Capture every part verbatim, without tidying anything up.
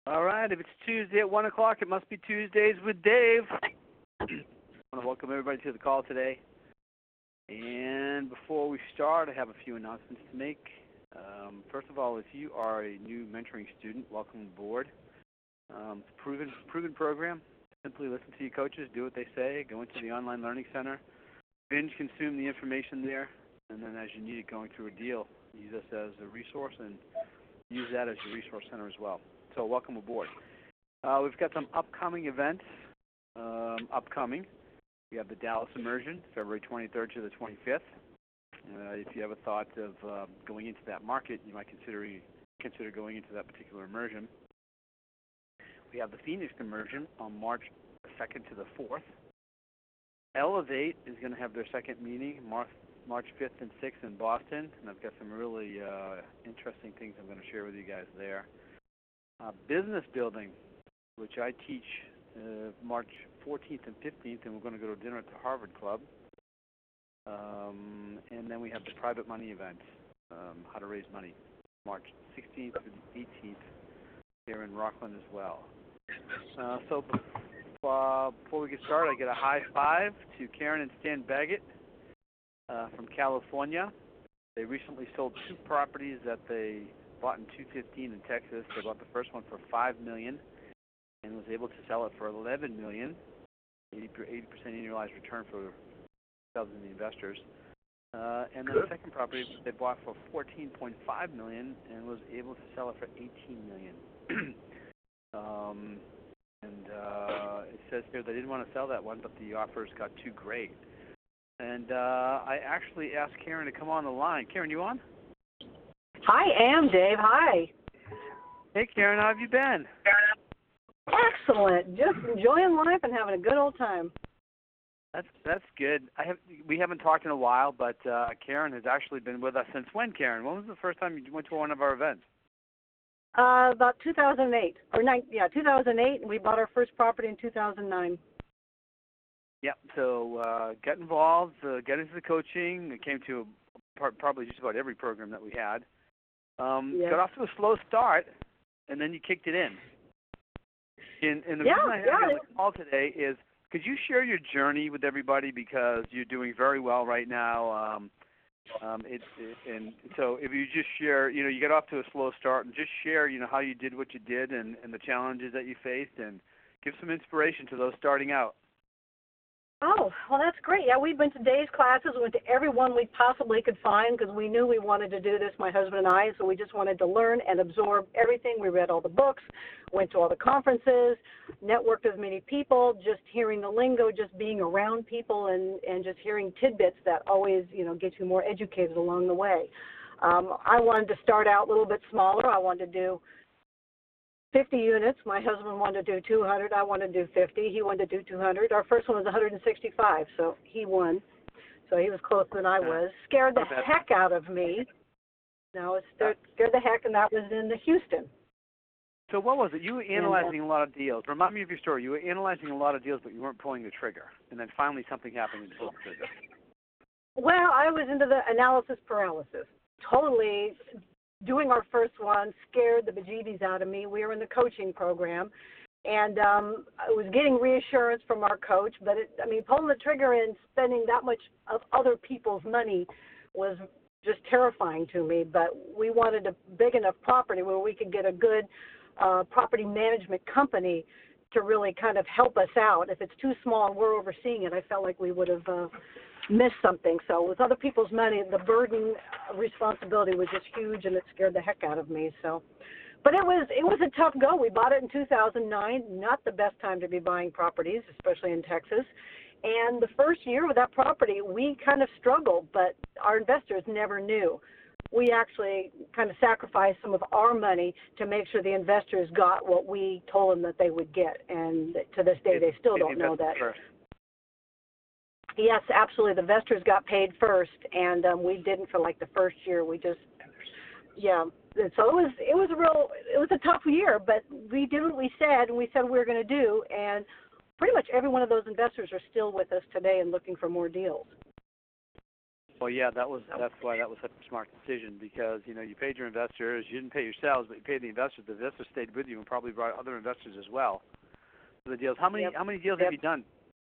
All right, if it's Tuesday at one o'clock, it must be Tuesdays with Dave. I want to welcome everybody to the call today. And before we start, I have a few announcements to make. Um, first of all, if you are a new mentoring student, welcome aboard. Um, it's a proven, proven program. Simply listen to your coaches, do what they say, go into the online learning center, binge consume the information there, and then as you need it going through a deal, use us as a resource and use that as your resource center as well. So welcome aboard. Uh, we've got some upcoming events. Um, upcoming, we have the Dallas Immersion, February twenty-third to the twenty-fifth. Uh, if you have a thought of uh, going into that market, you might consider consider going into that particular immersion. We have the Phoenix Immersion on March second to the fourth. Elevate is going to have their second meeting March, March fifth and sixth in Boston, and I've got some really uh, interesting things I'm going to share with you guys there. Uh, business building, which I teach uh, March fourteenth and fifteenth, and we're going to go to dinner at the Harvard Club. Um, and then we have the private money event, um, how to raise money, March sixteenth to the eighteenth here in Rockland as well. Uh, so uh, before we get started, I get a high five to Karen and Stan Baggett uh, from California. They recently sold two properties that they bought in two fifteen in Texas. They bought the first one for five million dollars and was able to sell it for eleven million dollars, eighty percent annualized return for themselves and the investors. Uh, and then the second property they bought for fourteen point five million dollars and was able to sell it for eighteen million dollars. um, and uh, it says here they didn't want to sell that one, but the offers got too great. And uh, I actually asked Karen to come on the line. Karen, you on? I am, Dave. Hi. Hey, Karen, how have you been? Excellent. Just enjoying life and having a good old time. That's that's good. I have we haven't talked in a while, but uh, Karen has actually been with us since when, Karen? When was the first time you went to one of our events? Uh, about two thousand eight, or nine, yeah, two thousand eight, and we bought our first property in two thousand nine. Yep. So uh, get involved, uh, get into the coaching. It came to a, probably just about every program that we had. Um, yes. Got off to a slow start, and then you kicked it in. And, and the yeah, reason I have yeah. you on the call today is, could you share your journey with everybody, because you're doing very well right now. Um, um, it, it, and so if you just share, you know, you got off to a slow start, and just share, you know, how you did what you did and, and the challenges that you faced, and give some inspiration to those starting out. Oh, well, that's great. Yeah, we went to Dave's classes, we went to every one we possibly could find because we knew we wanted to do this, my husband and I, so we just wanted to learn and absorb everything. We read all the books, went to all the conferences, networked with many people, just hearing the lingo, just being around people and, and just hearing tidbits that always, you know, get you more educated along the way. Um, I wanted to start out a little bit smaller. I wanted to do fifty units. My husband wanted to do two hundred. I wanted to do fifty. He wanted to do two hundred. Our first one was one hundred sixty-five, so he won. So he was closer than I was. Scared the heck out of me. No, it scared, scared the heck, and that was in the Houston. So what was it? You were analyzing a lot of deals. Remind me of your story. You were analyzing a lot of deals, but you weren't pulling the trigger. And then finally something happened and you pulled the trigger. Well, I was into the analysis paralysis. Totally doing our first one scared the bejeebies out of me. We were in the coaching program, and um, I was getting reassurance from our coach, but it, I mean, pulling the trigger and spending that much of other people's money was just terrifying to me. But we wanted a big enough property where we could get a good uh, property management company to really kind of help us out. If it's too small and we're overseeing it, I felt like we would have uh, missed something. So with other people's money, the burden, responsibility was just huge, and it scared the heck out of me. So, but it was it was a tough go. We bought it in two thousand nine. Not the best time to be buying properties, especially in Texas. And the first year with that property, we kind of struggled, but our investors never knew. We actually kind of sacrificed some of our money to make sure the investors got what we told them that they would get. And to this day, they still don't know that. First. Yes, absolutely. The investors got paid first, and um, we didn't for like the first year. We just, yeah. And so it was, it was a real, it was a tough year, but we did what we said, and we said we were going to do, and pretty much every one of those investors are still with us today and looking for more deals. Well, yeah, that was that's why that was such a smart decision because you know you paid your investors, you didn't pay yourselves, but you paid the investors. The investors stayed with you and probably brought other investors as well for the deals. How many Yep. how many deals Yep. have you done?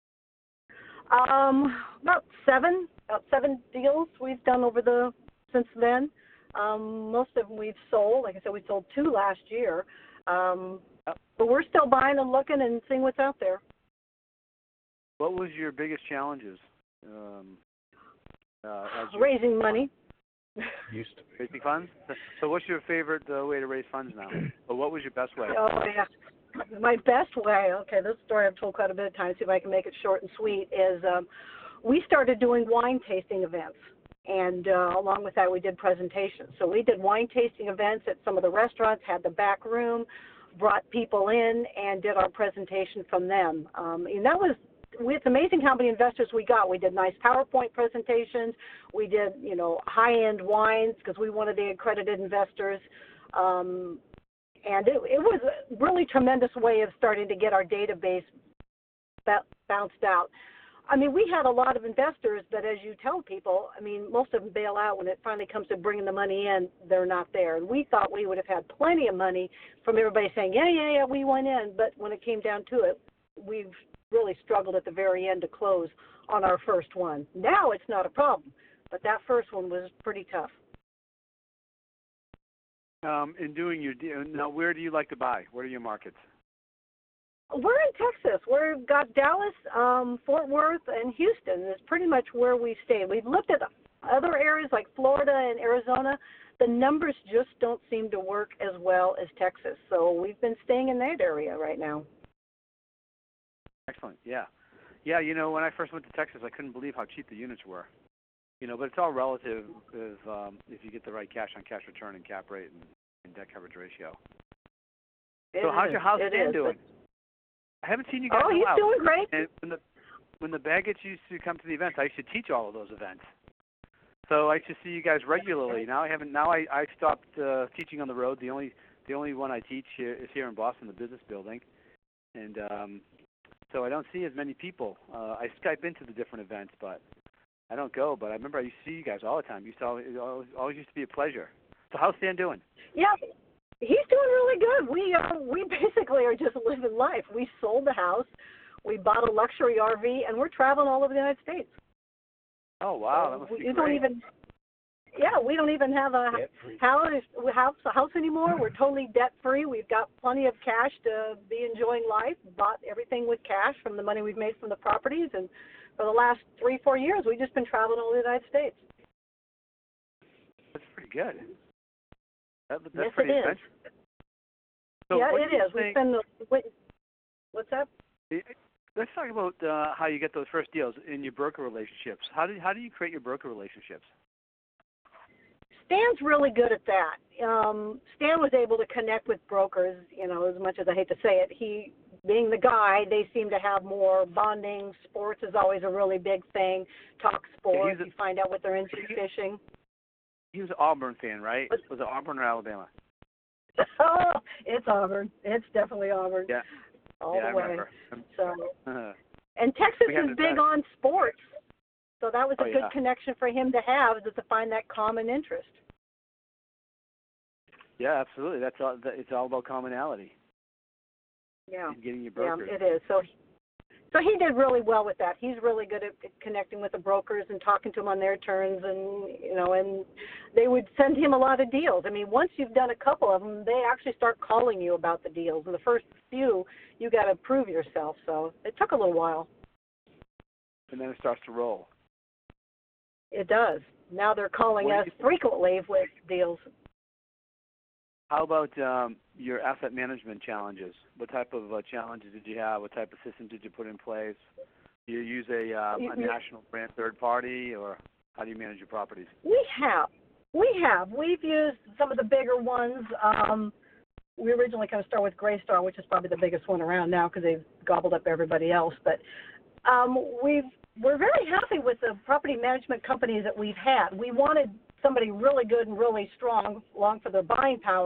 Um, about seven, about seven deals we've done over the since then. Um, most of them we've sold. Like I said, we sold two last year. Um, Yep. but we're still buying and looking and seeing what's out there. What was your biggest challenges? Um, uh, as you Raising money. Used to be. raising funds. So, what's your favorite uh, way to raise funds now? Or what was your best way? Oh, yeah. My best way, okay, this story I've told quite a bit of times, see if I can make it short and sweet, is um, we started doing wine tasting events. And uh, along with that, we did presentations. So we did wine tasting events at some of the restaurants, had the back room, brought people in, and did our presentation from them. Um, and that was, it's amazing how many investors we got. We did nice PowerPoint presentations. We did, you know, high-end wines because we wanted the accredited investors. Um, and it, it was a really tremendous way of starting to get our database bounced out. I mean, we had a lot of investors, but as you tell people, I mean, most of them bail out when it finally comes to bringing the money in, they're not there. And we thought we would have had plenty of money from everybody saying, yeah, yeah, yeah, we went in. But when it came down to it, we've really struggled at the very end to close on our first one. Now it's not a problem, but that first one was pretty tough. Um, in doing your deal, now where do you like to buy? What are your markets? We're in Texas. We've got Dallas, um, Fort Worth, and Houston is pretty much where we stay. We've looked at other areas like Florida and Arizona. The numbers just don't seem to work as well as Texas. So we've been staying in that area right now. Excellent. Yeah. Yeah, you know, when I first went to Texas, I couldn't believe how cheap the units were. You know, but it's all relative if, um, if you get the right cash-on-cash return and cap rate and, and debt coverage ratio. It so how's is. your house It stand is, doing? I haven't seen you guys Oh, in a he's while. doing great. And when the when the Baggetts used to come to the events, I used to teach all of those events. So I used to see you guys regularly. Now I haven't. Now I I stopped uh, teaching on the road. The only the only one I teach here is here in Boston, the business building, and um, so I don't see as many people. Uh, I Skype into the different events, but I don't go. But I remember I used to see you guys all the time. It used to always, it always, always used to be a pleasure. So how's Stan doing? Yeah. He's doing really good. We uh, we basically are just living life. We sold the house, we bought a luxury R V, and we're traveling all over the United States. Oh wow, so that must we be we great. don't even, yeah, we don't even have a Debt-free. house house a house anymore. We're totally debt free. We've got plenty of cash to be enjoying life. Bought everything with cash from the money we've made from the properties, and for the last three four years, we've just been traveling all over the United States. That's pretty good. That, that's Yes, pretty it is. expensive. So yeah, what it do you is. We've think- been. Wait, what's that? Let's talk about uh, how you get those first deals in your broker relationships. How do how do you create your broker relationships? Stan's really good at that. Um, Stan was able to connect with brokers, you know, as much as I hate to say it. He, being the guy, they seem to have more bonding. Sports is always a really big thing. Talk sports, Yeah, a- you find out what they're into, fishing. He was an Auburn fan, right? Was it Auburn or Alabama? Oh, it's Auburn. It's definitely Auburn. Yeah. All yeah, the I way. remember. So, Uh, and Texas We had is it big best. on sports. So that was a Oh, good yeah. connection for him to have, is to find that common interest. yeah, absolutely. That's all. that- It's all about commonality Yeah. and getting your Yeah, brokers. it is. So, so he did really well with that. He's really good at connecting with the brokers and talking to them on their terms, and you know, and they would send him a lot of deals. I mean, once you've done a couple of them, they actually start calling you about the deals. And the first few, you got to prove yourself. So it took a little while. And then it starts to roll. It does. Now they're calling What us do you- frequently with deals. How about um, your asset management challenges? What type of uh, challenges did you have? What type of system did you put in place? Do you use a, um, You- a you- national brand third party, or how do you manage your properties? We have. We have. We've used some of the bigger ones. Um, we originally kind of started with Greystar, which is probably the biggest one around now because they've gobbled up everybody else. But um, we've, we're very happy with the property management companies that we've had. We wanted somebody really good and really strong, along for their buying power,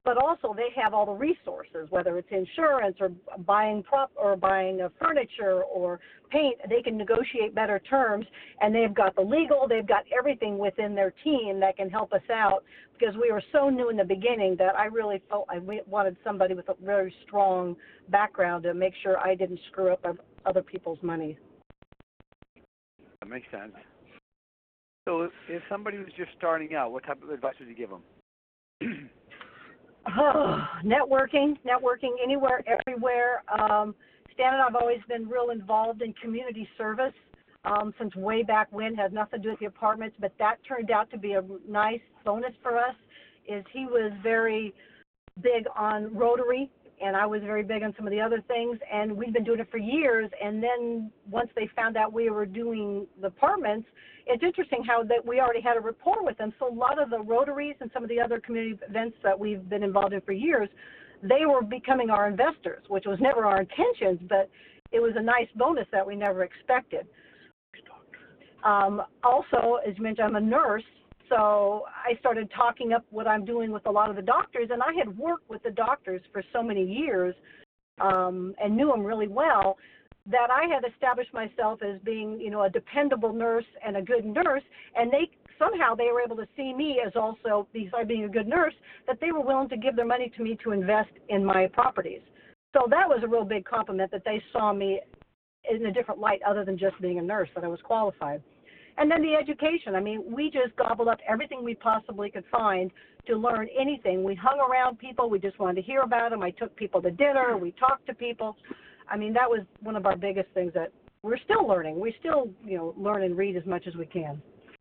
but also they have all the resources, whether it's insurance or buying prop or buying a furniture or paint. They can negotiate better terms, and they've got the legal, they've got everything within their team that can help us out, because we were so new in the beginning that I really felt I wanted somebody with a very strong background to make sure I didn't screw up other people's money. That makes sense. So if, if somebody was just starting out, what type of advice would you give them? Oh, networking, networking anywhere, everywhere. Um, Stan and I have always been real involved in community service um, since way back when. Has nothing to do with the apartments, but that turned out to be a nice bonus for us. Is he was very big on Rotary, and I was very big on some of the other things, and we've been doing it for years. And then once they found out we were doing the apartments, it's interesting how that we already had a rapport with them. So a lot of the Rotaries and some of the other community events that we've been involved in for years, they were becoming our investors, which was never our intentions, but it was a nice bonus that we never expected. Um, also, as you mentioned, I'm a nurse, so I started talking up what I'm doing with a lot of the doctors, and I had worked with the doctors for so many years um, and knew them really well, that I had established myself as being, you know, a dependable nurse and a good nurse, and they somehow they were able to see me as also, besides being a good nurse, that they were willing to give their money to me to invest in my properties. So that was a real big compliment, that they saw me in a different light other than just being a nurse, that I was qualified. And then the education. I mean, we just gobbled up everything we possibly could find to learn anything. We hung around people. We just wanted to hear about them. I took people to dinner. We talked to people. I mean, that was one of our biggest things that we're still learning. We still, you know, learn and read as much as we can.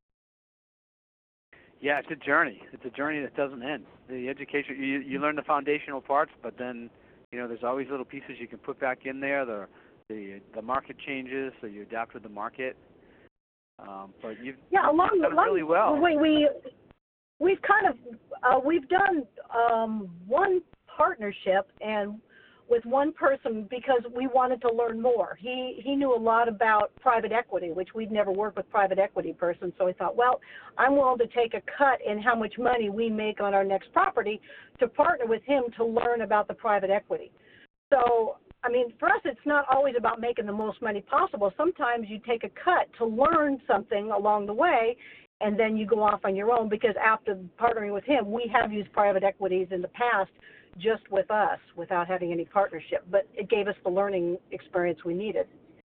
Yeah, it's a journey. It's a journey that doesn't end. The education, you, you learn the foundational parts, but then, you know, there's always little pieces you can put back in there. The the, the market changes, so you adapt with the market. Um, but you've yeah, along, done along, really well. We, we, we've kind of, uh, we've done um, one partnership and with one person because we wanted to learn more. He he knew a lot about private equity, which we'd never worked with private equity person. So I thought, well, I'm willing to take a cut in how much money we make on our next property to partner with him to learn about the private equity. So, I mean, for us, it's not always about making the most money possible. Sometimes you take a cut to learn something along the way, and then you go off on your own, because after partnering with him, we have used private equities in the past just with us without having any partnership, but it gave us the learning experience we needed.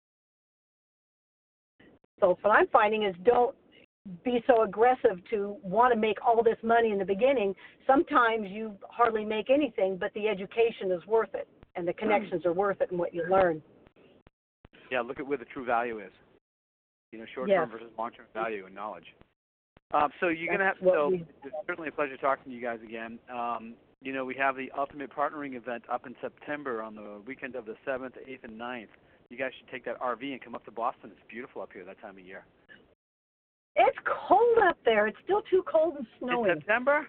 So what I'm finding is, don't be so aggressive to want to make all this money in the beginning. Sometimes you hardly make anything, but the education is worth it, and the connections are worth it and what you learn. Yeah, look at where the true value is. You know, short-term yes. versus long-term value and knowledge. Um, so you're going to have, so we, it's certainly a pleasure talking to you guys again. Um, you know, we have the Ultimate Partnering event up in September on the weekend of the seventh, eighth, and ninth. You guys should take that R V and come up to Boston. It's beautiful up here that time of year. It's cold up there. It's still too cold and snowy. In September?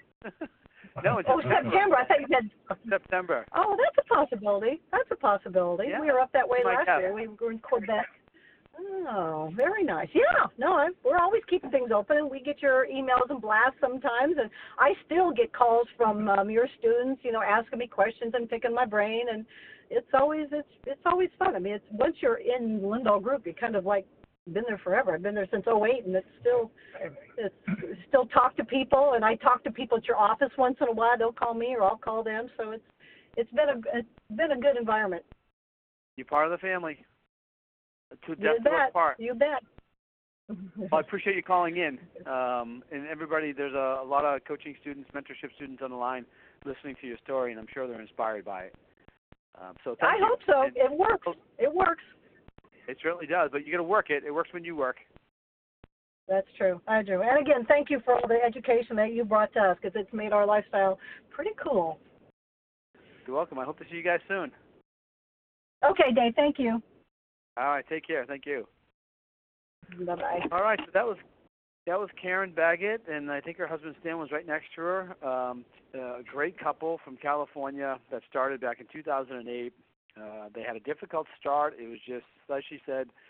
No, it's oh, September. September. I thought you said September. Oh, that's a possibility. That's a possibility. Yeah. We were up that way You might last have. year. We were in Quebec. Oh, very nice. Yeah, no, I, we're always keeping things open. We get your emails and blasts sometimes, and I still get calls from um, your students, you know, asking me questions and picking my brain, and it's always it's it's always fun. I mean, it's once you're in Lindahl Group, you kind of like been there forever. I've been there since oh eight, and it's still it's still talk to people, and I talk to people at your office once in a while. They'll call me, or I'll call them. So it's it's been a it's been a good environment. You're part of the family. To You death do us bet. part. You bet. Well, I appreciate you calling in. Um, and everybody, there's a, a lot of coaching students, mentorship students on the line listening to your story, and I'm sure they're inspired by it. Um, so thank I you. hope so. And It works. It works. It certainly does, but you got to work it. It works when you work. That's true. I do. And again, thank you for all the education that you brought to us, because it's made our lifestyle pretty cool. You're welcome. I hope to see you guys soon. Okay, Dave. Thank you. All right. Take care. Thank you. Bye-bye. All right. So that was that was Karen Baggett, and I think her husband Stan was right next to her. Um, a great couple from California that started back in two thousand eight. Uh, they had a difficult start. It was just, as she said,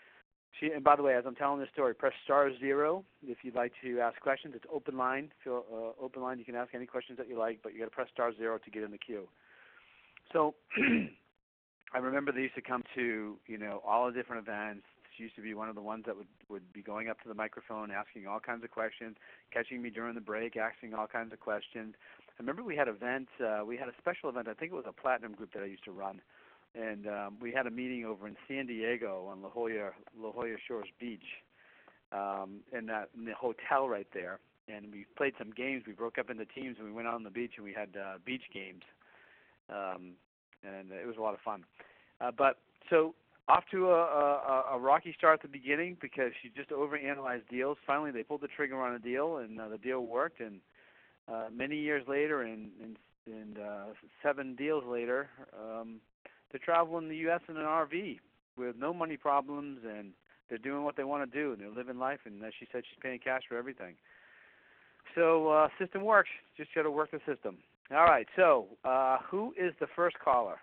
She, and by the way, as I'm telling this story, press star zero if you'd like to ask questions. It's open line. Feel, uh, open line. You can ask any questions that you like, but you got to press star zero to get in the queue. So I remember they used to come to, you know, all the different events. She used to be one of the ones that would, would be going up to the microphone, asking all kinds of questions, catching me during the break, asking all kinds of questions. I remember we had events. Uh, we had a special event. I think it was a platinum group that I used to run. And um, we had a meeting over in San Diego on La Jolla, La Jolla Shores Beach, um, in that in the hotel right there. And we played some games. We broke up into teams, and we went out on the beach, and we had uh, beach games. Um, and it was a lot of fun. Uh, but so off to a, a, a rocky start at the beginning because she just overanalyzed deals. Finally, they pulled the trigger on a deal, and uh, the deal worked. And uh, many years later, and, and, and uh, seven deals later, um, they're traveling the U S in an R V with no money problems, and they're doing what they want to do, and they're living life. And as she said, she's paying cash for everything. So uh, system works. Just got to work the system. All right. So uh, who is the first caller?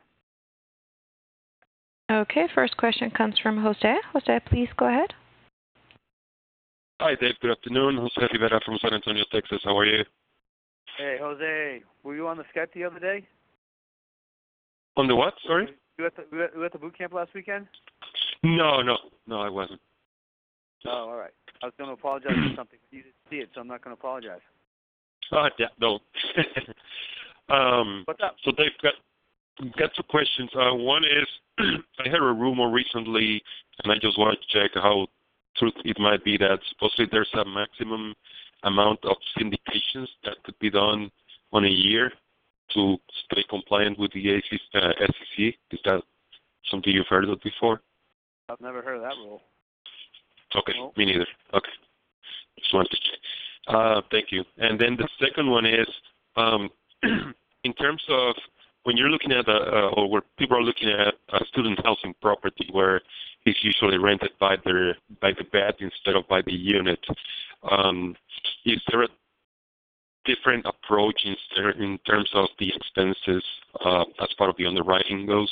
Okay. First question comes from Jose. Jose, please go ahead. Hi, Dave. Good afternoon. Jose Rivera from San Antonio, Texas. How are you? Hey, Jose. Were you on the Skype the other day? On the what? Sorry? You at the, you at, you at the boot camp last weekend? No, no. No, I wasn't. Oh, all right. I was going to apologize for something. You didn't see it, so I'm not going to apologize. Uh, yeah, no. um, What's up? So Dave, got, got two questions. Uh, one is, I heard a rumor recently, and I just wanted to check how true it might be that supposedly there's a maximum amount of syndications that could be done on a year to stay compliant with the A C, uh, S E C. Is that something you've heard of before? I've never heard of that rule. Okay, Nope. me neither. Okay, just wanted to check. Uh, thank you. And then the second one is, um, in terms of when you're looking at, a, uh, or where people are looking at a student housing property where it's usually rented by the by the bed instead of by the unit, um, is there a different approach in, in terms of the expenses uh, as part of the underwriting goes?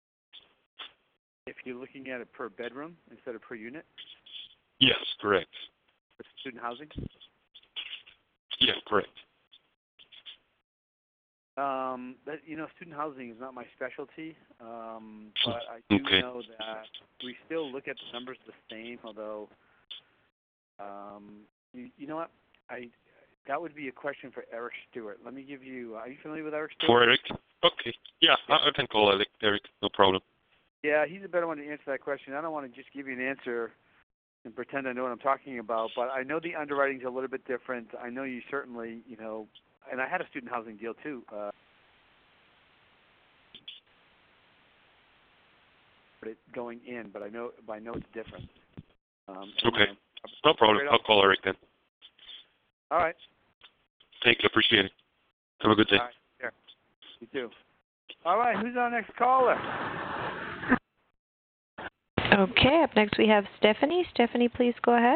If you're looking at it per bedroom instead of per unit? Yes, correct. For student housing? Yeah, correct. Um, but, you know, student housing is not my specialty, um, but I do okay. know that we still look at the numbers the same, although, um, you, you know what, I that would be a question for Eric Stewart. Let me give you, are you familiar with Eric Stewart? For Eric? Okay. Yeah, yeah. I, I can call Eric, Eric, no problem. Yeah, he's a better one to answer that question. I don't want to just give you an answer and pretend I know what I'm talking about, but I know the underwriting's a little bit different. I know you certainly, you know, and I had a student housing deal too. Uh, it going in, but I know, but I know it's different. Um, okay, you know, no problem. I'll call Eric then. All right. Thank you. Appreciate it. Have a good day. All right. Sure. You too. All right. Who's our next caller? Okay. Up next we have Stephanie. Stephanie, please go ahead.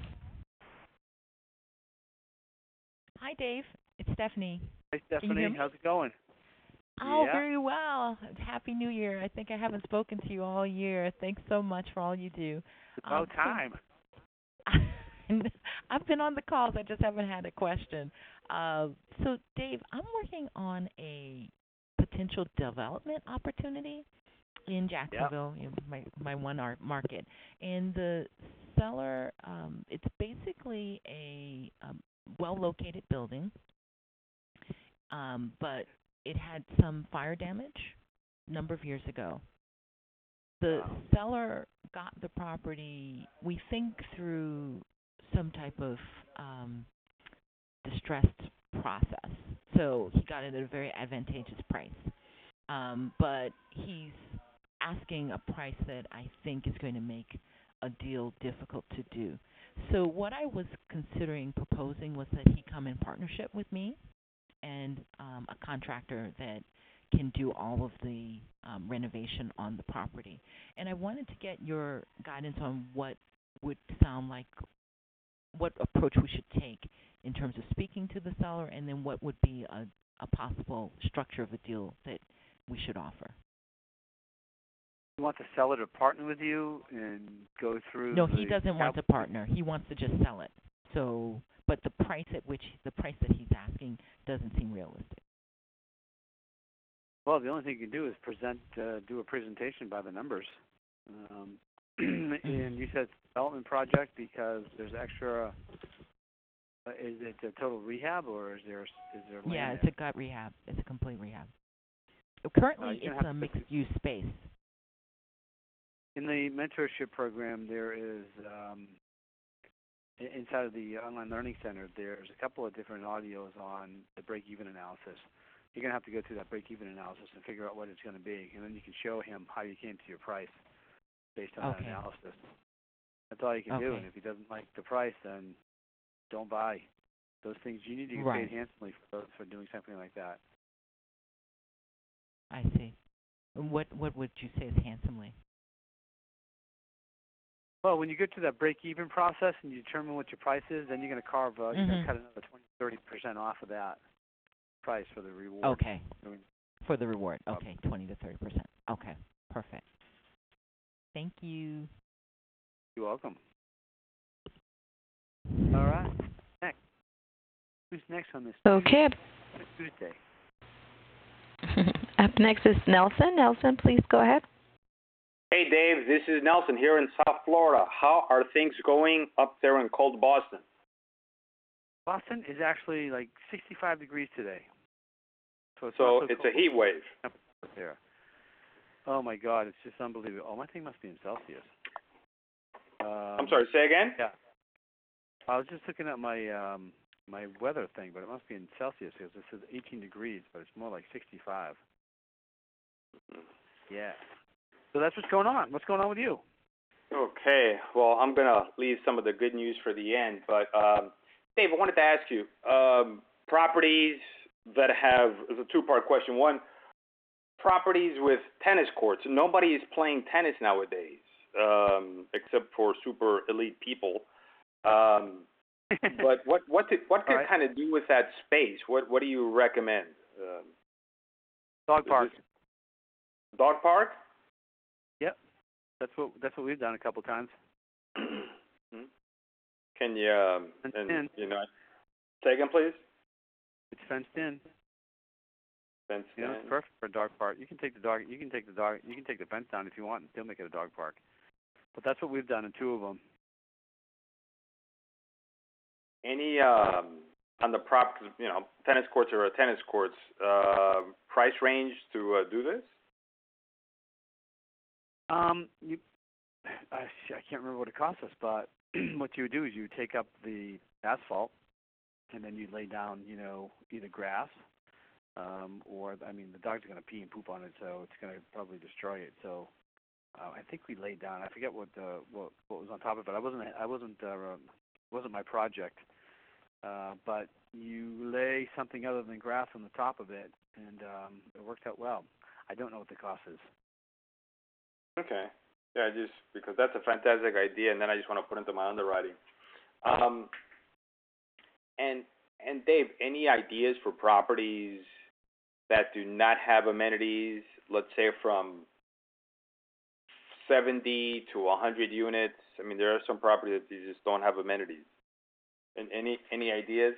Hi, Dave. It's Stephanie. Hi, Can you Stephanie. hear me? How's it going? Oh, yeah. very well. Happy New Year. I think I haven't spoken to you all year. Thanks so much for all you do. It's about Um, so- time. I've been on the calls. I just haven't had a question. Uh, so, Dave, I'm working on a potential development opportunity in Jacksonville, you know, my my one art market, and the seller. Um, it's basically a um, well-located building, um, but it had some fire damage a number of years ago. The Wow. seller got the property, we think, through some type of um, distressed process. So he got it at a very advantageous price. Um, but he's asking a price that I think is going to make a deal difficult to do. So what I was considering proposing was that he come in partnership with me and um, a contractor that can do all of the um, renovation on the property. And I wanted to get your guidance on what would sound like, what approach we should take in terms of speaking to the seller, and then what would be a, a possible structure of a deal that we should offer. You want the seller to partner with you and go through No, the he doesn't want to partner. He wants to just sell it. So, but the price at which the price that he's asking doesn't seem realistic. Well, the only thing you can do is present, uh, do a presentation by the numbers. Um, and you said development project because there's extra. Uh, is it a total rehab or is there is there land? Yeah, it's there? a gut rehab. It's a complete rehab. Currently, Uh, you're gonna it's have a to- mixed-use space. In the mentorship program, there is um, i- inside of the online learning center. There's a couple of different audios on the break-even analysis. You're gonna have to go through that break-even analysis and figure out what it's going to be, and then you can show him how you came to your price based on Okay. that analysis. That's all you can do. Okay. And if he doesn't like the price, then don't buy. Those things you need to get Right. paid handsomely for those, for doing something like that. I see. And What what would you say is handsomely? Well, when you get to that break-even process and you determine what your price is, then you're going to carve, uh, you're going Mhm. to cut another twenty, thirty percent off of that price for the reward. Okay. Doing- For the reward. Okay, twenty to thirty percent. Okay, perfect. Thank you. You're welcome. All right. Next. Who's next on this Okay. Tuesday? Up next is Nelson. Nelson, please go ahead. Hey, Dave, this is Nelson here in South Florida. How are things going up there in cold Boston? Boston is actually like sixty-five degrees today. So it's, So not so it's a cold heat wave. up there. Oh my God, it's just unbelievable. Oh, my thing must be in Celsius. Um, I'm sorry, say again? Yeah. I was just looking at my um, my weather thing, but it must be in Celsius because this is eighteen degrees, but it's more like sixty-five. Yeah. So that's what's going on. What's going on with you? Okay, well, I'm going to leave some of the good news for the end. But, um, Dave, I wanted to ask you, um, properties that have, it's a two-part question. One, properties with tennis courts. Nobody is playing tennis nowadays, um, except for super elite people. Um, but what what to, what could right. kind of do with that space? What what do you recommend? Um, Dog is park. this- Dog park? Yep. That's what that's what we've done a couple times. Hmm? Can you um, Fenced and in. you know, say again, please? It's fenced in. Fenced You know, in. it's perfect for a dog park. You can take the dog. You can take the dog. You can take the fence down if you want and still make it a dog park. But that's what we've done in two of them. Any um, on the prop, you know, tennis courts or tennis courts, uh, price range to uh, do this? Um, you, I, I can't remember what it cost us, but what you would do is you would take up the asphalt, and then you lay down, you know, either grass, um, or I mean, the dogs are going to pee and poop on it, so it's going to probably destroy it. So, uh, I think we laid down. I forget what the what what was on top of it. I wasn't I wasn't uh, wasn't my project, uh, but you lay something other than grass on the top of it, and um, it worked out well. I don't know what the cost is. Okay. Yeah, just because that's a fantastic idea, and then I just want to put into my underwriting. Um, and and Dave, any ideas for properties that do not have amenities? Let's say from seventy to a hundred units. I mean, there are some properties that you just don't have amenities. And any any ideas?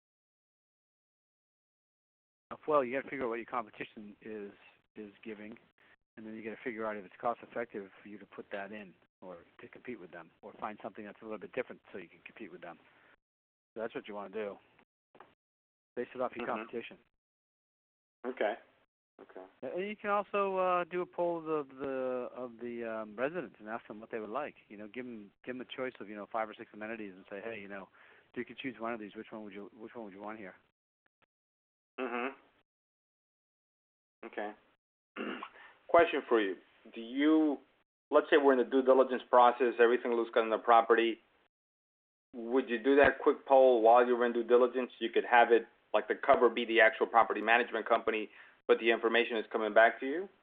Well, you got to figure out what your competition is is giving, and then you got to figure out if it's cost effective for you to put that in or to compete with them, or find something that's a little bit different so you can compete with them. So that's what you want to do. Base it off your Mhm. competition. Okay. Okay. And you can also uh, do a poll of the the of the um, residents and ask them what they would like. You know, give them give them a choice of you know five or six amenities and say, hey, you know, if you could choose one of these, which one would you which one would you want here? Mhm. Okay. Question for you: do you, let's say we're in the due diligence process, everything looks good on the property. Would you do that quick poll while you're in due diligence? You could have it like the cover be the actual property management company, but the information is coming back to you.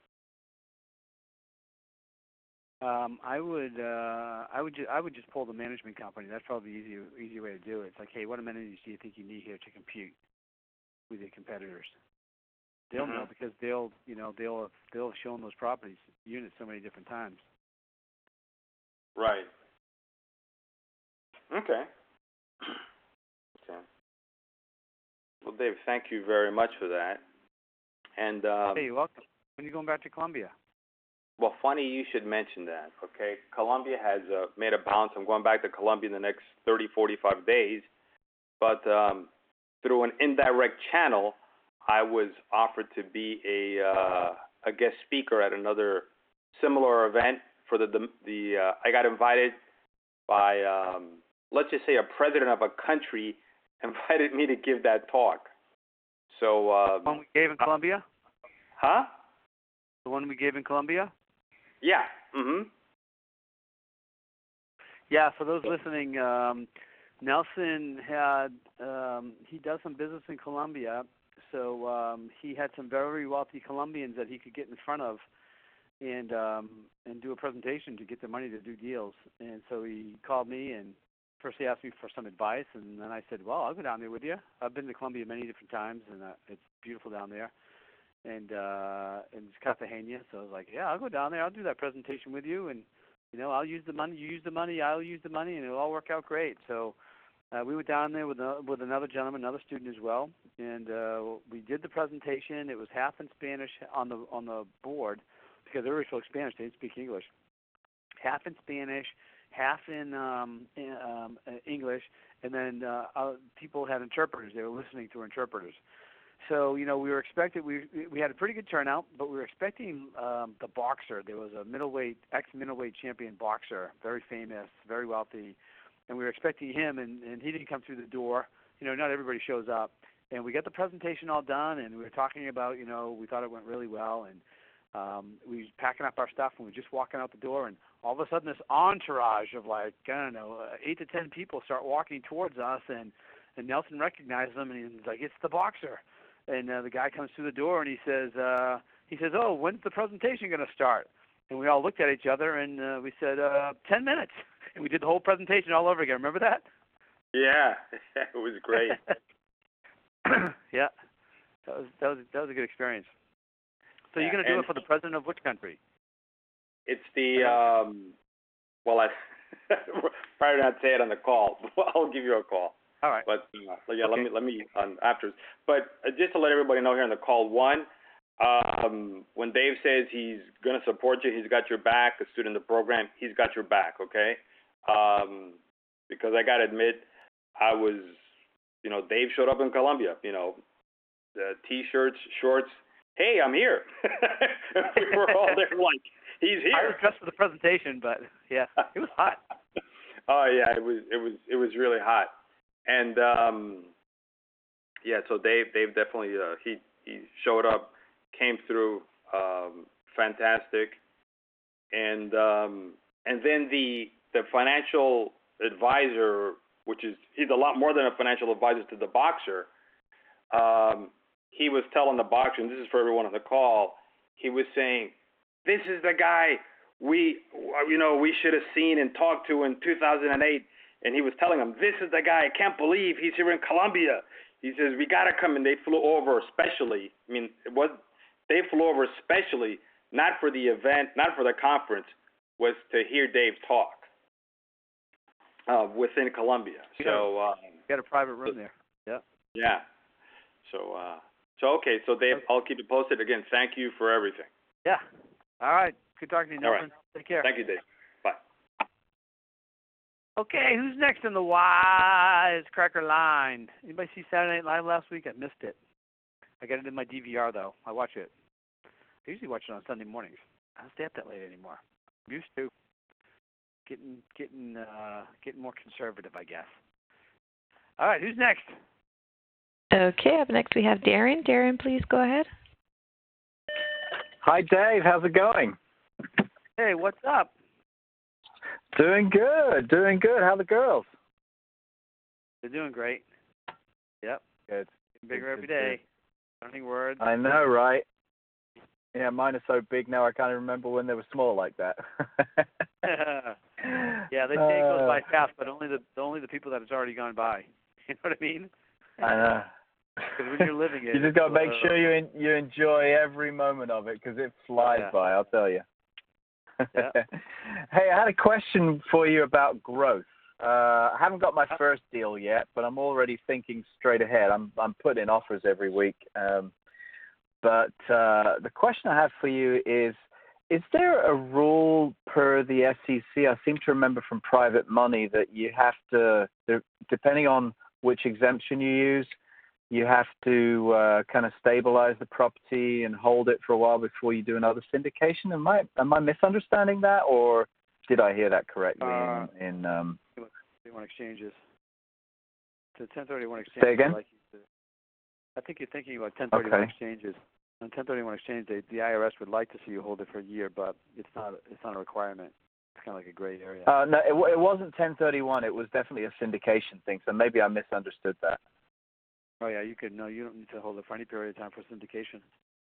Um, I would uh, I would ju- I would just pull the management company. That's probably the easier easier way to do it. It's like, hey, what amenities do you think you need here to compete with your competitors? they'll Mhm. know because they'll, you know, they'll have, they'll have shown those properties units so many different times. Right. Okay. Okay. Well, Dave, thank you very much for that. And um, Hey, you're welcome. When are you going back to Columbia? well, funny you should mention that. Okay, Columbia has uh, made a bounce. I'm going back to Columbia in the next thirty, forty-five days, but um, through an indirect channel, I was offered to be a uh, a guest speaker at another similar event for the the. the uh, I got invited by um, let's just say a president of a country invited me to give that talk. So. Um, The one we gave in Columbia? huh? The one we gave in Columbia? Yeah. Mhm. Yeah, for those listening, um, Nelson had, um, he does some business in Colombia, so um, he had some very wealthy Colombians that he could get in front of and um, and do a presentation to get the money to do deals. And so he called me, and first he asked me for some advice, and then I said, well, I'll go down there with you. I've been to Colombia many different times, and uh, it's beautiful down there. And uh, and it's Cartagena, so I was like, yeah, I'll go down there. I'll do that presentation with you, and you know, I'll use the money, you use the money, I'll use the money, and it'll all work out great. So uh, we went down there with a, with another gentleman, another student as well, and uh, we did the presentation. It was half in Spanish on the on the board because everybody spoke Spanish; they didn't speak English. Half in Spanish, half in, um, in um, uh, English, and then uh, uh, people had interpreters. They were listening through interpreters. So, you know, we were expecting, we we had a pretty good turnout, but we were expecting um, the boxer. There was a middleweight, ex-middleweight champion boxer, very famous, very wealthy, and we were expecting him, and, and he didn't come through the door. You know, not everybody shows up. And we got the presentation all done, and we were talking about, you know, we thought it went really well, and um, we were packing up our stuff, and we were just walking out the door, and all of a sudden this entourage of, like, I don't know, uh, eight to ten people start walking towards us, and, and Nelson recognized them, and he's like, it's the boxer. And uh, the guy comes through the door and he says, uh, he says, oh, when's the presentation going to start? And we all looked at each other and uh, we said, uh, ten minutes. And we did the whole presentation all over again. Remember that? Yeah, it was great. Yeah, that was that was that was a good experience. So Yeah, you're going to do and it for the president of which country? It's the um. Well, I probably not say it on the call. I'll give you a call. All right. But uh, yeah, Okay. let me let me um, after. But uh, just to let everybody know here on the call, one, um, when Dave says he's going to support you, he's got your back. A student in the program, he's got your back. Okay. Um, because I got to admit, I was, you know, Dave showed up in Columbia. You know, the t-shirts, shorts. Hey, I'm here. We were all there like, he's here. I was dressed for the presentation, but yeah, it was hot. Oh yeah, it was it was it was really hot. And um, yeah, so Dave, Dave definitely uh, he he showed up, came through, um, fantastic, and um, and then the the financial advisor, which is he's a lot more than a financial advisor to the boxer. Um, he was telling the boxer, and this is for everyone on the call. He was saying, "This is the guy we you know we should have seen and talked to in two thousand eight." And he was telling him, this is the guy, I can't believe he's here in Columbia. He says, we got to come. And they flew over especially. I mean, it was they flew over especially, not for the event, not for the conference, was to hear Dave talk uh, within Columbia. So um, You got a private room there. Yeah. Yeah. So, uh, so okay. So, Dave, I'll keep you posted. Again, thank you for everything. Yeah. All right. Good talking to you, All Nelson. Take care. Thank you, Dave. Bye. Okay, who's next in the Wisecracker line? Anybody see Saturday Night Live last week? I missed it. I got it in my D V R, though. I watch it. I usually watch it on Sunday mornings. I don't stay up that late anymore. I'm used to. Getting, getting, uh, getting more conservative, I guess. All right, who's next? Okay, up next we have Darren. Darren, please go ahead. Hi, Dave. How's it going? Hey, what's up? Doing good. Doing good. How are the girls? They're doing great. Yep. Good. Getting bigger Good, every good, day. Learning words. I know, right? Yeah, mine are so big now I can't even remember when they were small like that. Yeah, they say it goes by fast, but only the only the people that it's already gone by. You know what I mean? I know. Because when you're living it, you just got to make uh, sure you in, you enjoy every moment of it because it flies yeah. by, I'll tell you. Yeah. Hey, I had a question for you about growth. Uh, I haven't got my first deal yet, but I'm already thinking straight ahead. I'm I'm putting in offers every week. Um, but uh, the question I have for you is, is there a rule per the S E C? I seem to remember from private money that you have to, depending on which exemption you use, you have to uh, kind of stabilize the property and hold it for a while before you do another syndication. Am I am I misunderstanding that, or did I hear that correctly? Uh, in, in um, thirty-one exchanges. The ten thirty-one exchange. Say again? Like you to, I think you're thinking about ten thirty-one Okay. exchanges. On ten thirty-one exchange, they, the I R S would like to see you hold it for a year, but it's not. It's not a requirement. It's kind of like a gray area. Uh, no, it, it wasn't ten thirty-one. It was definitely a syndication thing. So maybe I misunderstood that. Oh yeah, you could. No, you don't need to hold it for any period of time for syndication.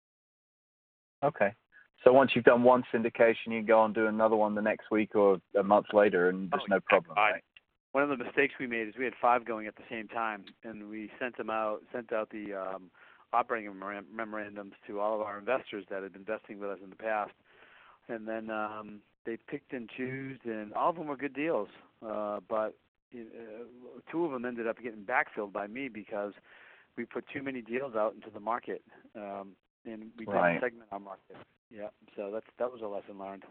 Okay. So once you've done one syndication, you can go and do another one the next week or a month later, and there's Oh, no problem, I- right? One of the mistakes we made is we had five going at the same time, and we sent them out, sent out the um, operating memora- memorandums to all of our investors that had been investing with us in the past, and then um, they picked and chose, and all of them were good deals, uh, but uh, two of them ended up getting backfilled by me because we put too many deals out into the market, um, and we didn't Right. segment our market. Yeah, so that's that was a lesson learned.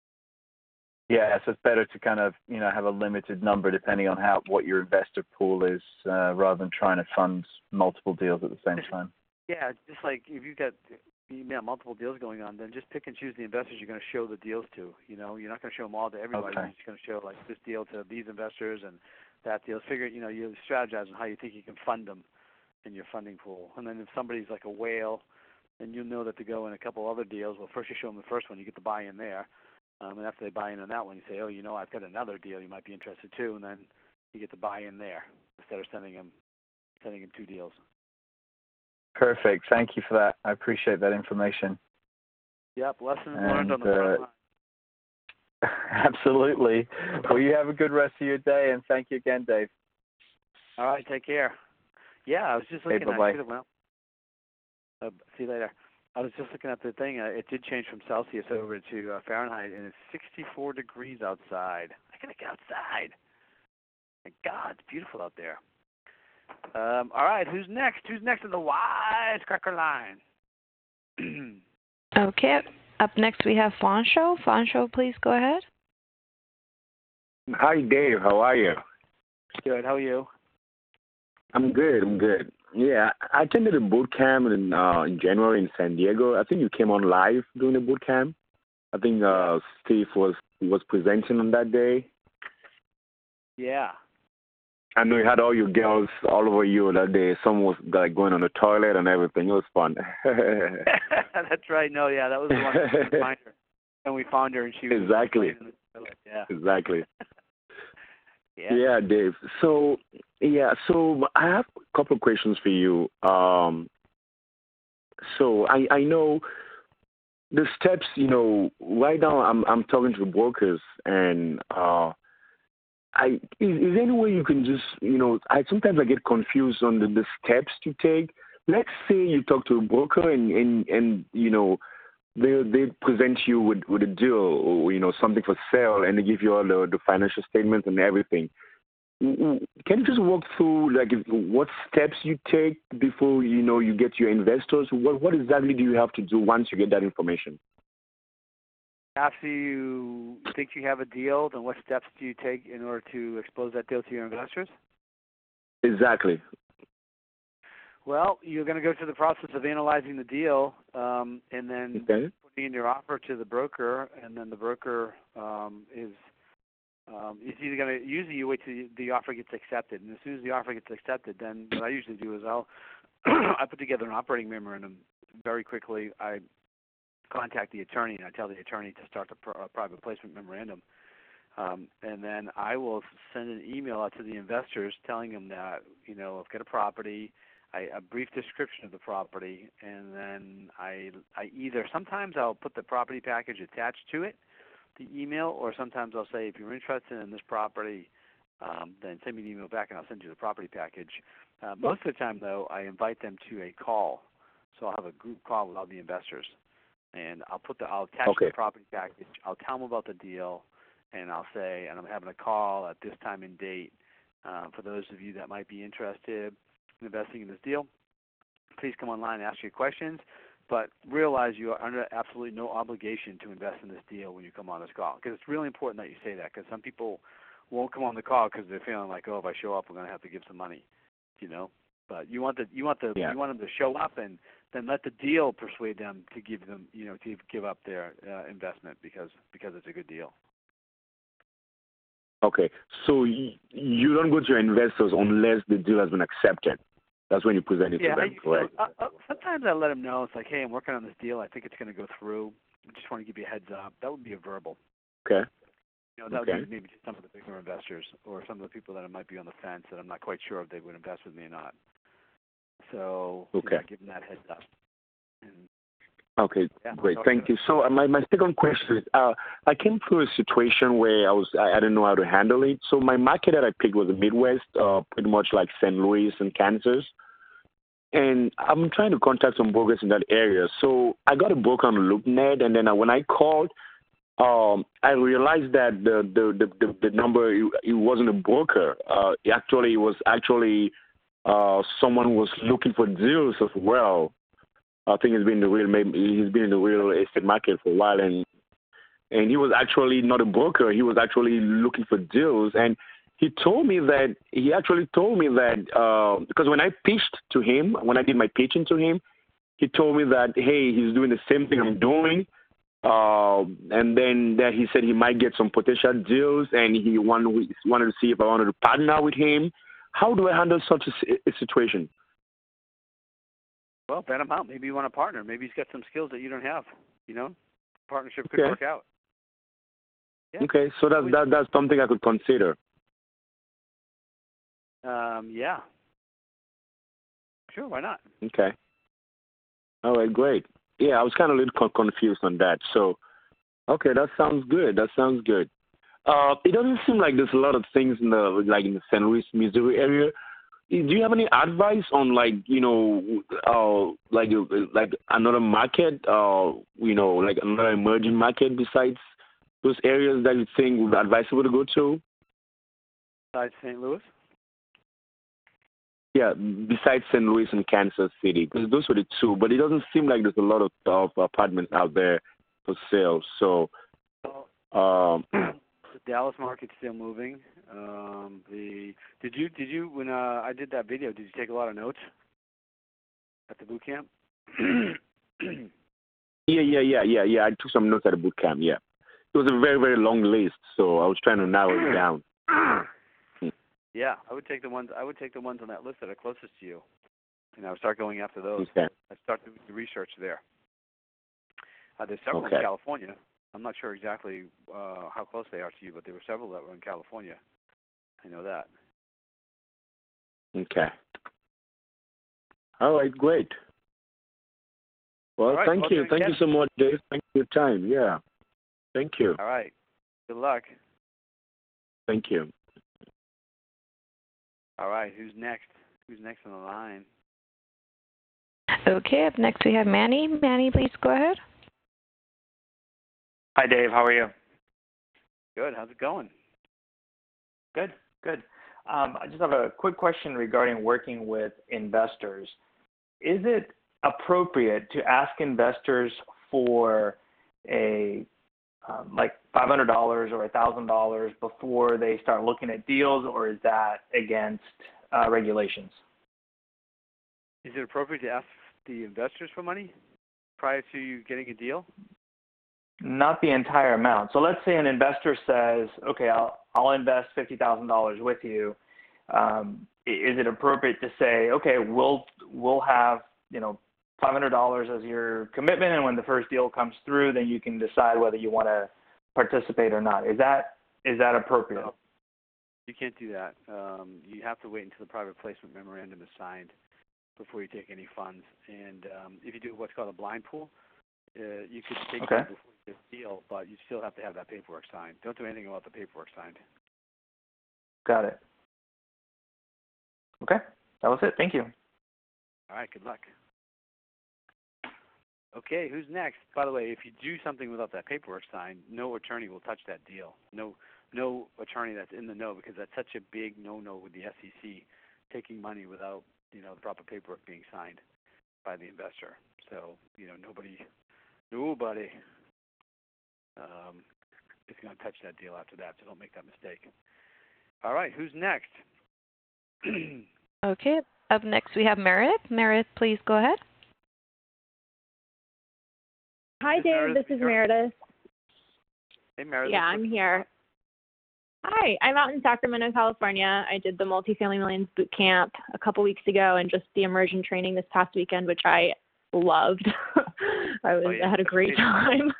Yeah, so it's better to kind of, you know, have a limited number depending on how what your investor pool is, uh, rather than trying to fund multiple deals at the same time. Yeah, just like if you've got you got multiple deals going on, then just pick and choose the investors you're going to show the deals to. You know, you're not going to show them all to everybody. Okay. You're just going to show like this deal to these investors and that deal. Figure, you know, you strategize on how you think you can fund them in your funding pool. And then if somebody's like a whale, then you know that to go in a couple other deals. Well, first you show them the first one, you get the buy-in there. Um, and after they buy in on that one, you say, oh, you know, I've got another deal you might be interested too, and then you get the buy-in there instead of sending them sending them two deals. Perfect. Thank you for that. I appreciate that information. Yep, lessons And, learned on the front uh, line. Absolutely. Well, you have a good rest of your day, and thank you again, Dave. All right, take care. Yeah, I was just Hey, looking bye-bye. at it. Well, uh, see you later. I was just looking at the thing. Uh, it did change from Celsius over to uh, Fahrenheit, and it's sixty-four degrees outside. I gotta get outside. My God, it's beautiful out there. Um, all right, who's next? Who's next in the Wisecracker line? Okay. Up next we have Fansho. Fansho, please go ahead. Hi, Dave. How are you? Good. How are you? I'm good. I'm good. Yeah, I attended a boot camp in uh, in January in San Diego. I think you came on live during the boot camp. I think uh, Steve was was presenting on that day. Yeah. I know you had all your girls all over you that day. Some was like going on the toilet and everything. It was fun. That's right. No, yeah, that was the one that we find her. And we found her, and she was Exactly. playing in the toilet. Yeah. Exactly. Yeah. Yeah, Dave. So, yeah, so I have a couple of questions for you. Um, so I, I know the steps, you know, right now I'm I'm talking to brokers, and uh, I is, is there any way you can just, you know, I sometimes I get confused on the, the steps to take. Let's say you talk to a broker and, and, and you know, they they present you with, with a deal or, you know, something for sale, and they give you all the, the financial statements and everything. Can you just walk through, like, if, what steps you take before, you know, you get your investors? What what exactly do you have to do once you get that information? After you think you have a deal, then what steps do you take in order to expose that deal to your investors? Exactly. Well, you're going to go through the process of analyzing the deal, um, and then Okay. putting in your offer to the broker, and then the broker um, is um, is either going to usually you wait till the offer gets accepted, and as soon as the offer gets accepted, then what I usually do is I'll I put together an operating memorandum very quickly. I contact the attorney, and I tell the attorney to start the pr- uh, private placement memorandum. Um, and then I will send an email out to the investors telling them that, you know, I've got a property, I, a brief description of the property, and then I, I either, sometimes I'll put the property package attached to it, the email, or sometimes I'll say, if you're interested in this property, um, then send me an email back and I'll send you the property package. Uh, most of the time, though, I invite them to a call. So I'll have a group call with all the investors, and I'll put the I'll attach Okay. the property package. I'll tell them about the deal, and I'll say, and I'm having a call at this time and date. Uh, for those of you that might be interested in investing in this deal, please come online and ask your questions. But realize you are under absolutely no obligation to invest in this deal when you come on this call, because it's really important that you say that, because some people won't come on the call because they're feeling like, oh, if I show up, we're going to have to give some money, you know. But you want the you want the Yeah. you want them to show up, and then let the deal persuade them to give them you know to give up their uh, investment because because it's a good deal. Okay. So y- you don't go to your investors unless the deal has been accepted. That's when you present it Yeah, to I, them, you know, correct? uh, uh, sometimes I let them know. It's like, hey, I'm working on this deal. I think it's going to go through. I just want to give you a heads up. That would be a verbal. Okay. You know, that Okay. would be maybe to some of the bigger investors or some of the people that might be on the fence that I'm not quite sure if they would invest with me or not. So, Okay. yeah, give them that heads up. And, Okay, yeah, great. talk Thank to you. So uh, my, my second question is, uh, I came through a situation where I was I, I didn't know how to handle it. So my market that I picked was the Midwest, uh, pretty much like Saint Louis and Kansas. And I'm trying to contact some brokers in that area. So I got a broker on LoopNet, and then uh, when I called, um, I realized that the the the, the, the number it, it wasn't a broker. Uh, it actually, it was actually uh, someone who was looking for deals as well. I think he's been in the real he's been in the real estate market for a while, and and he was actually not a broker. He was actually looking for deals, and he told me that he actually told me that uh, because when I pitched to him, when I did my pitching to him, he told me that hey, he's doing the same thing I'm doing, uh, and then that he said he might get some potential deals, and he wanted wanted to see if I wanted to partner with him. How do I handle such a, a situation? well, bet him out. Maybe you want to partner. Maybe he's got some skills that you don't have. You know, partnership could Okay. work out. Yeah. Okay, so that's that, that's something I could consider. Um, yeah. Sure, why not? Okay. All right, great. Yeah, I was kind of a little con- confused on that. So, okay, that sounds good. That sounds good. Uh, it doesn't seem like there's a lot of things in the like in the Saint Louis, Missouri area. Do you have any advice on like you know, uh, like like another market, uh, you know, like another emerging market besides those areas that you think would be advisable to go to? Besides Saint Louis? Yeah, besides Saint Louis and Kansas City, because those were the two. But it doesn't seem like there's a lot of, of apartments out there for sale. So, um, the Dallas market's still moving. Um, the did you did you when uh, I did that video? Did you take a lot of notes at the boot camp? yeah, yeah, yeah, yeah, yeah. I took some notes at the boot camp. Yeah, it was a very very long list, so I was trying to narrow it down. Yeah, I would take the ones I would take the ones on that list that are closest to you, and I would start going after those. Okay. I start doing the research there. Uh, there's several Okay. in California. I'm not sure exactly uh, how close they are to you, but there were several that were in California. I know that. Okay. All right, great. Well, All right, thank well, you. then, Thank Ken- you so much, Dave. Thank you for your time. Yeah. Thank you. All right. Good luck. Thank you. All right. Who's next? Who's next on the line? Okay, up next we have Manny. Manny, please go ahead. Hi, Dave. How are you? Good. How's it going? Good, good. Um, I just have a quick question regarding working with investors. Is it appropriate to ask investors for a um, like five hundred dollars or one thousand dollars before they start looking at deals, or is that against uh, regulations? Is it appropriate to ask the investors for money prior to you getting a deal? Not the entire amount. So let's say an investor says, okay, I'll, I'll invest fifty thousand dollars with you. Um, is it appropriate to say, okay, we'll, we'll have, you know, five hundred dollars as your commitment, and when the first deal comes through, then you can decide whether you want to participate or not. Is that, is that appropriate? No. You can't do that. Um, you have to wait until the private placement memorandum is signed before you take any funds. And um, if you do what's called a blind pool, uh, you could take Okay. it before you get a deal, but you still have to have that paperwork signed. Don't do anything about the paperwork signed. Got it. Okay. that was it. Thank you. All right, good luck. Okay, who's next? By the way, if you do something without that paperwork signed, no attorney will touch that deal. No, no attorney that's in the know, because that's such a big no-no with the S E C, taking money without, you know, the proper paperwork being signed by the investor. So, you know, nobody, nobody um, is going to touch that deal after that. So don't make that mistake. All right, who's next? Okay. Up next, we have Meredith. Meredith, please go ahead. Hi, Is Dave. Meredith This is here? Meredith. Hey, Meredith. Yeah, I'm here. Hi, I'm out in Sacramento, California. I did the Multifamily Millions boot camp a couple weeks ago and just the immersion training this past weekend, which I loved. I was Oh, yeah. I had a great time.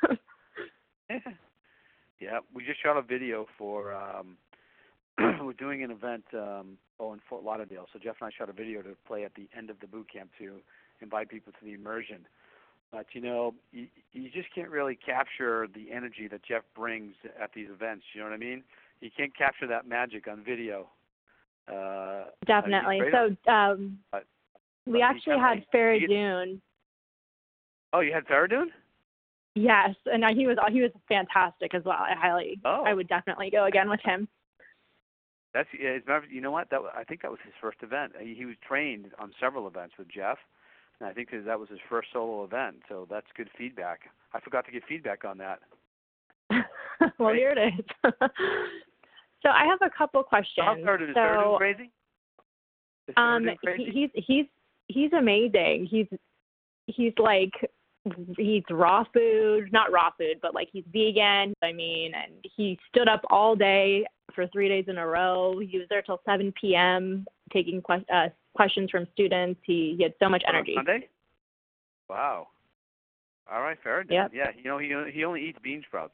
Yeah, we just shot a video for, um, we're doing an event um, oh, in Fort Lauderdale. So Jeff and I shot a video to play at the end of the boot camp to invite people to the immersion. But, you know, you, you just can't really capture the energy that Jeff brings at these events. You know what I mean? You can't capture that magic on video. Uh, Definitely. So, So um, but, we but actually kinda had like- Faradun. oh, you had Faradun? Yes, and he was he was fantastic as well. I highly, Oh. I would definitely go again with him. That's yeah, as a matter of- you know what? That wa- I think that was his first event. He, he was trained on several events with Jeff, and I think that that was his first solo event. So that's good feedback. I forgot to get feedback on that. Well, Right. here it is. So I have a couple questions. So how's Faradun? Is so, Faradun crazy? Is um, Faradun crazy? he, he's he's he's amazing. He's he's like he eats raw food, not raw food, but like he's vegan. I mean, and he stood up all day for three days in a row. He was there till seven p.m. taking que- uh, questions from students. He he had so much On energy. Sunday? Wow. All right, Faradun. Yep. Yeah, you know he he only eats bean sprouts.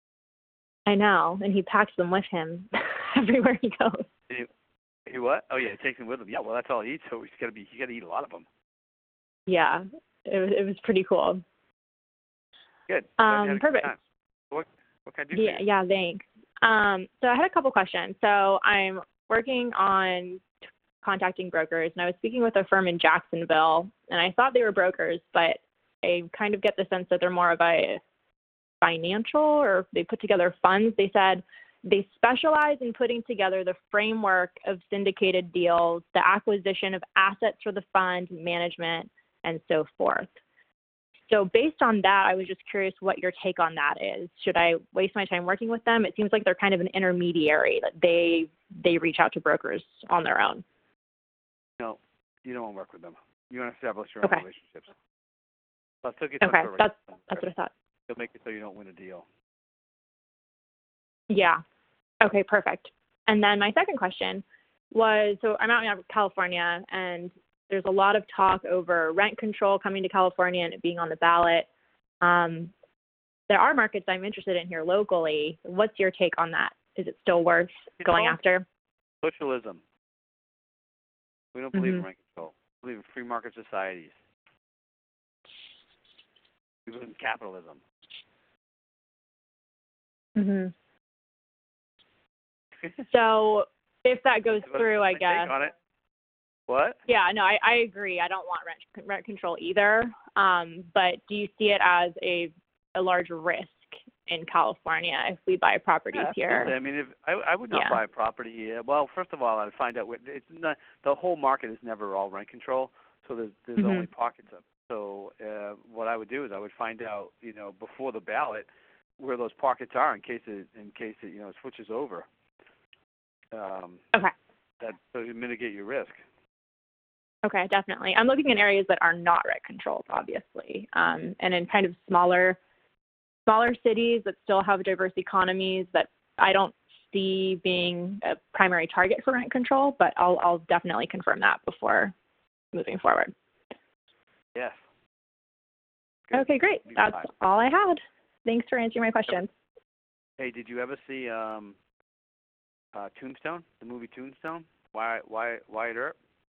I know, and he packs them with him everywhere he goes. He, he what? Oh yeah, he takes them with him. Yeah, well that's all he eats. So he's got to be he got to eat a lot of them. Yeah, it was it was pretty cool. Good. Glad you had a Um, good perfect. time. What what can I do Yeah, for you? yeah, thanks. Um, so I had a couple questions. So I'm working on contacting brokers, and I was speaking with a firm in Jacksonville, and I thought they were brokers, but I kind of get the sense that they're more of a financial, or they put together funds. They said they specialize in putting together the framework of syndicated deals, the acquisition of assets for the fund, management, and so forth. So based on that, I was just curious what your take on that is. Should I waste my time working with them? It seems like they're kind of an intermediary, that they they reach out to brokers on their own. No, you don't want to work with them. You want to establish your own Okay. relationships. Plus, they'll get Okay, some that's that's what I thought. They'll make it so you don't win a deal. Yeah. Okay, perfect. And then my second question was, so I'm out in California, and there's a lot of talk over rent control coming to California and it being on the ballot. Um, there are markets I'm interested in here locally. What's your take on that? Is it still worth going Control? after? Socialism. We don't believe Mhm. in rent control. We believe in free market societies. We believe in capitalism. hmm So if that goes That's what- through, I my take guess. on it. What? Yeah, no, I, I agree. I don't want rent rent control either. Um, but do you see it as a a large risk in California if we buy properties Yeah, here? absolutely. I mean, if I, I would not Yeah. buy a property. Uh, well, first of all, I'd find out what it's not. The whole market is never all rent control, so there's there's Mhm. only pockets of. So uh, what I would do is I would find out, you know, before the ballot, where those pockets are in case it in case it you know switches over. Um, Okay. That so you mitigate your risk. Okay, definitely. I'm looking in areas that are not rent controlled, obviously, um, and in kind of smaller, smaller cities that still have diverse economies that I don't see being a primary target for rent control. But I'll I'll definitely confirm that before moving forward. Yes. Good. Okay, great. Be That's fine. all I had. Thanks for answering my questions. Hey, did you ever see um, uh, Tombstone, the movie Tombstone? Why why Wyatt Earp?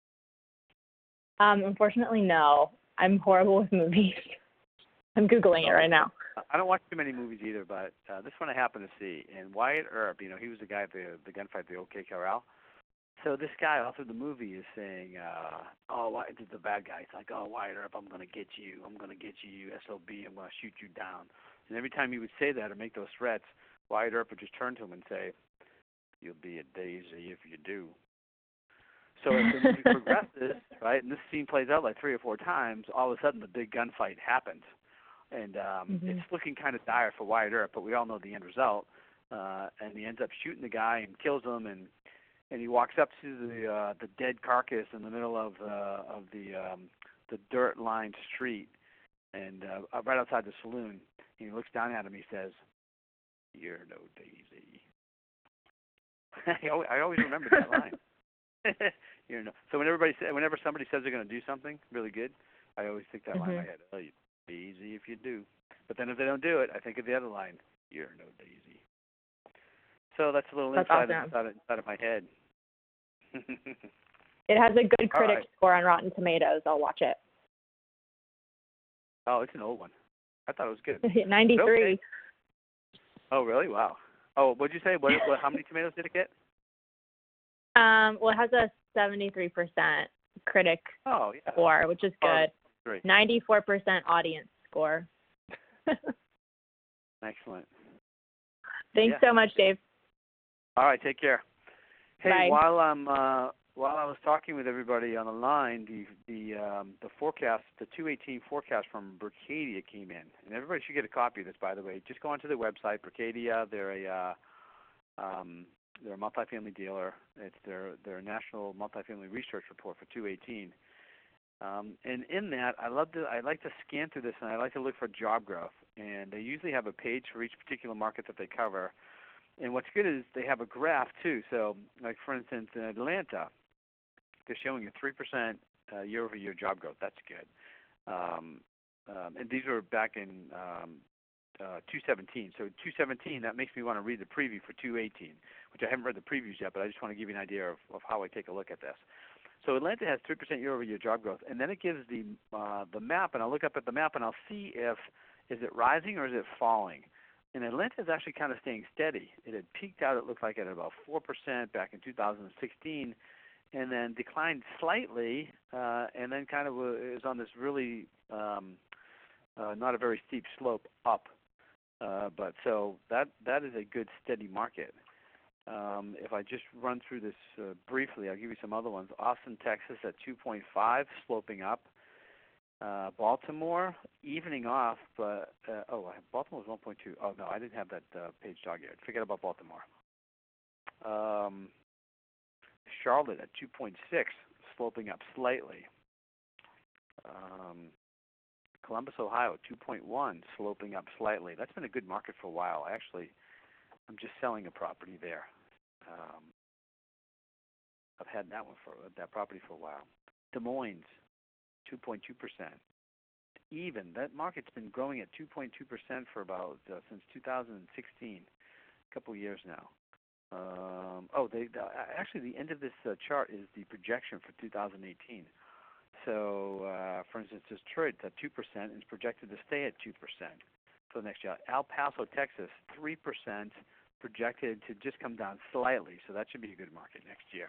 Um, unfortunately, no. I'm horrible with movies. I'm Googling it right now. I don't watch too many movies either, but uh, this one I happened to see. And Wyatt Earp, you know, he was the guy at the the gunfight at the OK Corral. So this guy all through the movie is saying, uh, "Oh, why, the bad guy. He's like, oh, Wyatt Earp, I'm gonna get you. I'm gonna get you, you S O B. I'm gonna shoot you down." And every time he would say that or make those threats, Wyatt Earp would just turn to him and say, "You'll be a daisy if you do." So as the movie progresses, right, and this scene plays out like three or four times, all of a sudden the big gunfight happens, and um, Mhm. it's looking kind of dire for Wyatt Earp, but we all know the end result. Uh, and he ends up shooting the guy and kills him, and and he walks up to the uh, the dead carcass in the middle of uh, of the um, the dirt-lined street, and uh, right outside the saloon. And he looks down at him. He says, "You're no daisy." I always, I always remember that line. You know, so when everybody say, whenever somebody says they're going to do something really good, I always think that line in my head. Oh, you're daisy if you do. But then if they don't do it, I think of the other line. You're no daisy. So that's a little That's inside, awesome. of, inside, of, inside of my head. It has a good critic right. score on Rotten Tomatoes. I'll watch it. Oh, it's an old one. I thought it was good. ninety-three. Okay. Oh, really? Wow. Oh, what'd you say? What, what? How many tomatoes did it get? Um, well, it has a seventy-three percent critic Oh, yeah. score, which is Oh, good. great. ninety-four percent audience score. Excellent. Thanks Yeah. so much, Dave. All right, take care. Hey, Bye. while I'm uh, while I was talking with everybody on the line, the the um, the forecast, the two eighteen forecast from Berkadia came in, and everybody should get a copy of this. By the way, just go onto their website, Berkadia. They're a uh, um, they're a multifamily dealer. It's their their national multifamily research report for two eighteen. Um, and in that, I love to I like to scan through this, and I like to look for job growth. And they usually have a page for each particular market that they cover. And what's good is they have a graph too. So, like for instance, in Atlanta, they're showing a three percent uh, year-over-year job growth. That's good. Um, um, and these were back in um, uh, two seventeen. So two seventeen, that makes me want to read the preview for two eighteen, which I haven't read the previews yet, but I just want to give you an idea of, of how I take a look at this. So Atlanta has three percent year-over-year job growth, and then it gives the uh, the map, and I'll look up at the map and I'll see if is it rising or is it falling. And Atlanta is actually kind of staying steady. It had peaked out, it looked like, at about four percent back in two thousand sixteen, and then declined slightly, uh, and then kind of uh, is on this really um, uh, not a very steep slope up. Uh, but so that that is a good steady market. Um, if I just run through this uh, briefly, I'll give you some other ones. Austin, Texas at two point five, sloping up. Uh, Baltimore, evening off, but, uh, oh, Baltimore was one point two. Oh, no, I didn't have that uh, page dog yet. Forget about Baltimore. Um, Charlotte at two point six, sloping up slightly. Um, Columbus, Ohio, two point one, sloping up slightly. That's been a good market for a while. Actually, I'm just selling a property there. Um, I've had that one for that property for a while. Des Moines, two point two percent. Even that market's been growing at two point two percent for about uh, since two thousand sixteen, a couple of years now. Um, oh, they uh, actually the end of this uh, chart is the projection for two thousand eighteen. So, uh, for instance, Detroit at two percent is projected to stay at two percent for the next year. El Paso, Texas, three percent, projected to just come down slightly. So that should be a good market next year.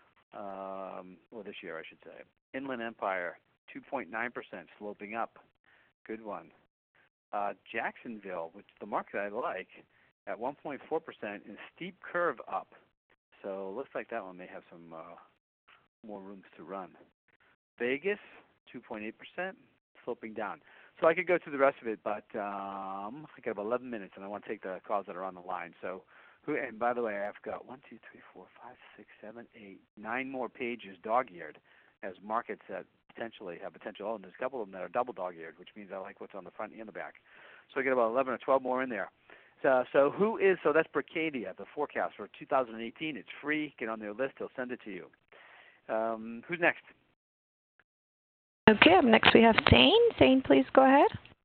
Um, well, this year, I should say. Inland Empire, two point nine percent, sloping up. Good one. Uh, Jacksonville, which is the market I like, at one point four percent, and steep curve up. So it looks like that one may have some uh, more rooms to run. Vegas, two point eight percent, sloping down. So I could go through the rest of it, but um, I got about eleven minutes, and I want to take the calls that are on the line. So, who? And by the way, I've got one, two, three, four, five, six, seven, eight, nine more pages dog-eared as markets that potentially have potential. Oh, and there's a couple of them that are double dog-eared, which means I like what's on the front and the back. So I get about eleven or twelve more in there. So, so who is? So that's Berkadia, the forecast for two thousand eighteen. It's free. Get on their list. They'll send it to you. Um, who's next? Okay, up next we have Zane. Zane, please go ahead.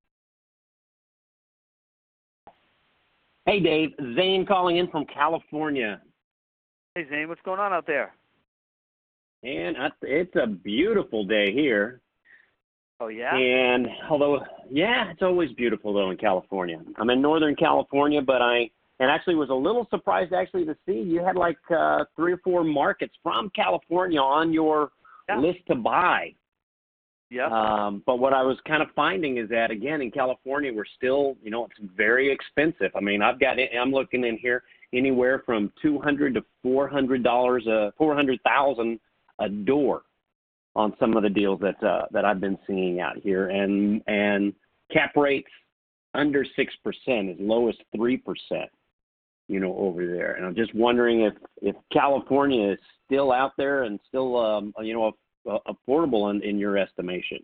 Hey, Dave. Zane calling in from California. Hey, Zane, what's going on out there? And it's a beautiful day here. Oh, yeah? And although, yeah, it's always beautiful, though, in California. I'm in Northern California, but I and actually was a little surprised actually to see you had like uh, three or four markets from California on your Yeah. list to buy. Yeah. Um, but what I was kind of finding is that, again, in California, we're still, you know, it's very expensive. I mean, I've got, I'm looking in here anywhere from two hundred to four hundred dollars, uh, four hundred thousand a door on some of the deals that uh, that I've been seeing out here, and and cap rates under six percent, as low as three percent, you know, over there. And I'm just wondering if if California is still out there and still, um, you know, Uh, affordable in, in your estimation?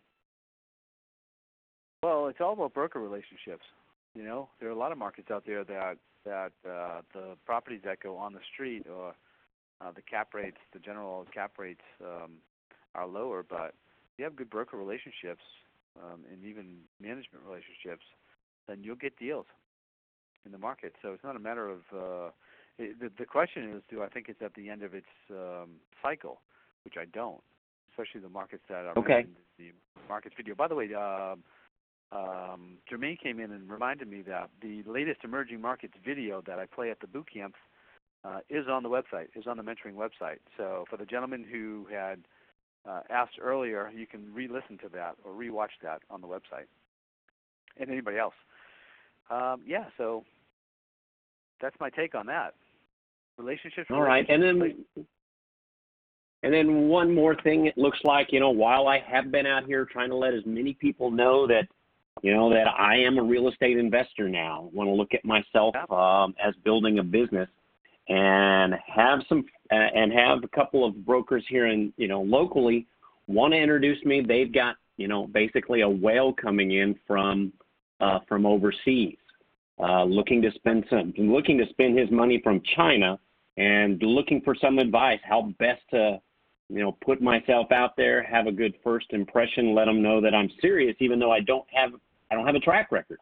Well, it's all about broker relationships. You know, there are a lot of markets out there that that uh, the properties that go on the street or uh, the cap rates, the general cap rates um, are lower, but if you have good broker relationships um, and even management relationships, then you'll get deals in the market. So it's not a matter of uh, it, the the question is, do I think it's at the end of its um, cycle, which I don't. Especially the markets that are okay. mentioned in the markets video. By the way, um, um, Jermaine came in and reminded me that the latest emerging markets video that I play at the boot camps uh, is on the website, is on the mentoring website. So for the gentleman who had uh, asked earlier, you can re-listen to that or re-watch that on the website. And anybody else. Um, yeah, so that's my take on that. Relationships. All right, and then... And then one more thing, it looks like, you know, while I have been out here trying to let as many people know that, you know, that I am a real estate investor now, want to look at myself um, as building a business and have some, uh, and have a couple of brokers here in, you know, locally want to introduce me. They've got, you know, basically a whale coming in from, uh, from overseas, uh, looking to spend some, looking to spend his money from China and looking for some advice, how best to, you know, put myself out there, have a good first impression, let them know that I'm serious, even though I don't have, I don't have a track record.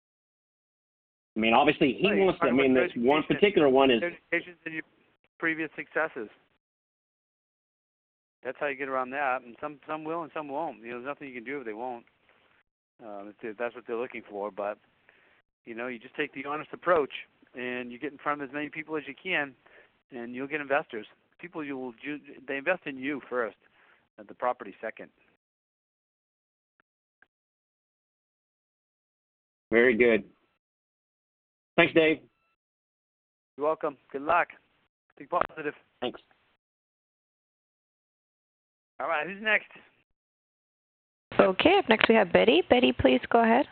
I mean, obviously he right. wants to, I mean, this one particular one is. Education and your previous successes. That's how you get around that. And some, some will and some won't. You know, there's nothing you can do if they won't. Um, if that's what they're looking for. But, you know, you just take the honest approach and you get in front of as many people as you can, and you'll get investors. People you will they invest in you first, and the property second. Very good. Thanks, Dave. You're welcome. Good luck. Be positive. Thanks. All right, who's next? Okay, up next we have Betty. Betty, please go ahead.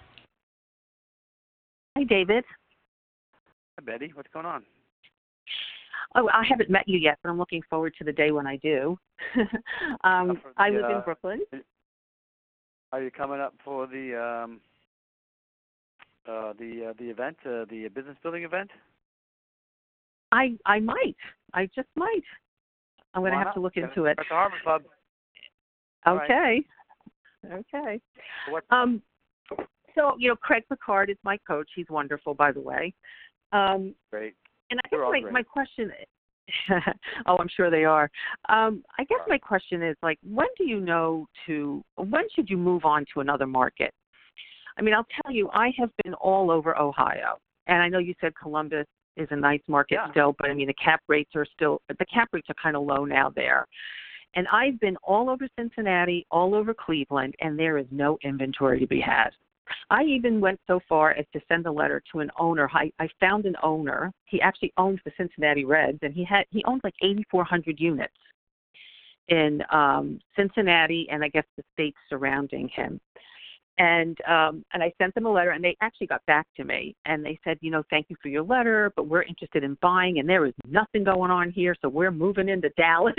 Hi, David. Hi, Betty. What's going on? Oh, I haven't met you yet, but I'm looking forward to the day when I do. um, the, I live uh, in Brooklyn. Are you coming up for the um, uh, the uh, the event, uh, the business building event? I I might. I just might. I'm going to have to look into it. At the Harbor Club. Okay. Right. Okay. What? Um. So you know, Craig Picard is my coach. He's wonderful, by the way. Um, Great. And I guess my, my question, oh, I'm sure they are. Um, I guess my question is, like, when do you know to, when should you move on to another market? I mean, I'll tell you, I have been all over Ohio. And I know you said Columbus is a nice market yeah. still, but I mean, the cap rates are still, the cap rates are kind of low now there. And I've been all over Cincinnati, all over Cleveland, and there is no inventory to be had. I even went so far as to send a letter to an owner. I, I found an owner. He actually owns the Cincinnati Reds, and he had he owns like eighty-four hundred units in um, Cincinnati and I guess the states surrounding him. And um, and I sent them a letter, and they actually got back to me, and they said, you know, thank you for your letter, but we're interested in buying, and there is nothing going on here, so we're moving into Dallas.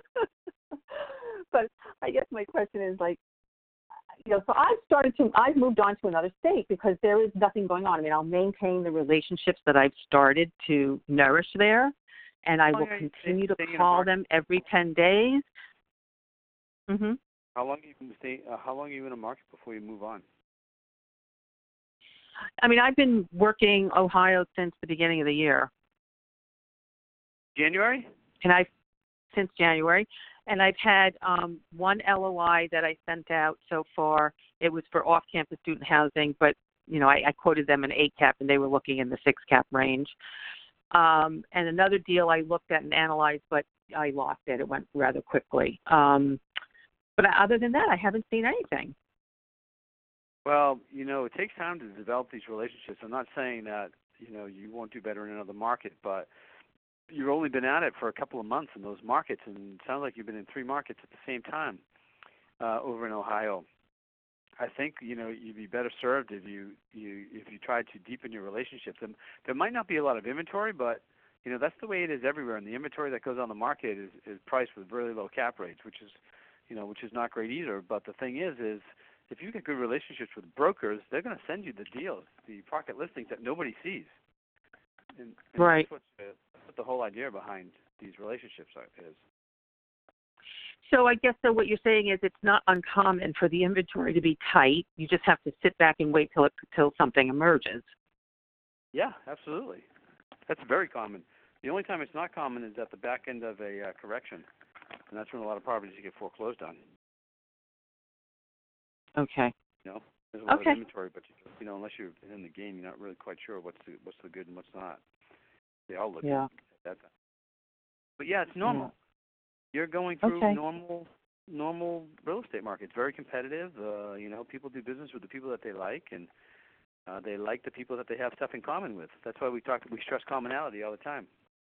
But I guess my question is, like, you know, so I've started to, I've moved on to another state because there is nothing going on. I mean, I'll maintain the relationships that I've started to nourish there, and I will continue to call them every ten days. Mm-hmm. How long you been stay? Uh, how long are you in a market before you move on? I mean, I've been working Ohio since the beginning of the year. January? And I've since January. And I've had um, one L O I that I sent out so far. It was for off-campus student housing, but you know, I, I quoted them an eight cap, and they were looking in the six cap range. Um, and another deal I looked at and analyzed, but I lost it. It went rather quickly. Um, but other than that, I haven't seen anything. Well, you know, it takes time to develop these relationships. I'm not saying that, you know, you won't do better in another market, but you've only been at it for a couple of months in those markets, and it sounds like you've been in three markets at the same time uh, over in Ohio. I think, you know, you'd be better served if you, you if you tried to deepen your relationships. And there might not be a lot of inventory, but, you know, that's the way it is everywhere. And the inventory that goes on the market is, is priced with really low cap rates, which is, you know, which is not great either. But the thing is, is if you get good relationships with brokers, they're going to send you the deals, the pocket listings that nobody sees. And, and right. That's what, the, that's what the whole idea behind these relationships are, is. So I guess so what you're saying is it's not uncommon for the inventory to be tight. You just have to sit back and wait till it, till something emerges. Yeah, absolutely. That's very common. The only time it's not common is at the back end of a uh, correction, and that's when a lot of properties get foreclosed on. Okay. You know, there's a lot okay. of inventory, but you know, unless you're in the game, you're not really quite sure what's the what's the good and what's not. They all look yeah. good at that time. But yeah, it's normal. Yeah. You're going through okay. normal normal real estate market. It's very competitive. Uh, you know, people do business with the people that they like, and uh, they like the people that they have stuff in common with. That's why we talk. We stress commonality all the time.